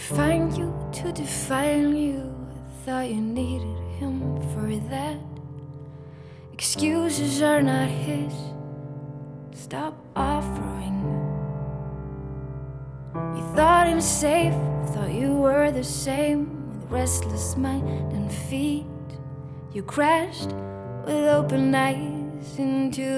find you to define you. Thought you needed him for that. Excuses are not his. Stop offering. You thought him safe, thought you were the same. With restless mind and feet, you crashed with open eyes into